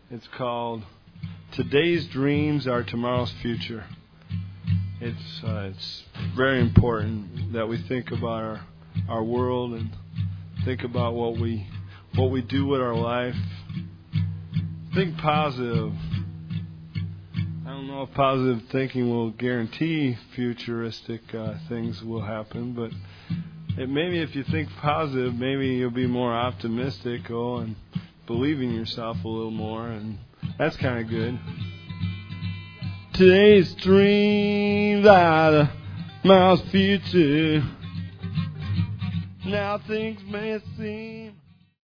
It's called Today's Dreams Are Tomorrow's Future. It's very important that we think about our world and think about what we do with our life. Think positive. I don't know if positive thinking will guarantee futuristic things will happen, but maybe if you think positive, maybe you'll be more optimistic and believe in yourself a little more, and that's kind of good. Today's dreams are tomorrow's future. Now things may seem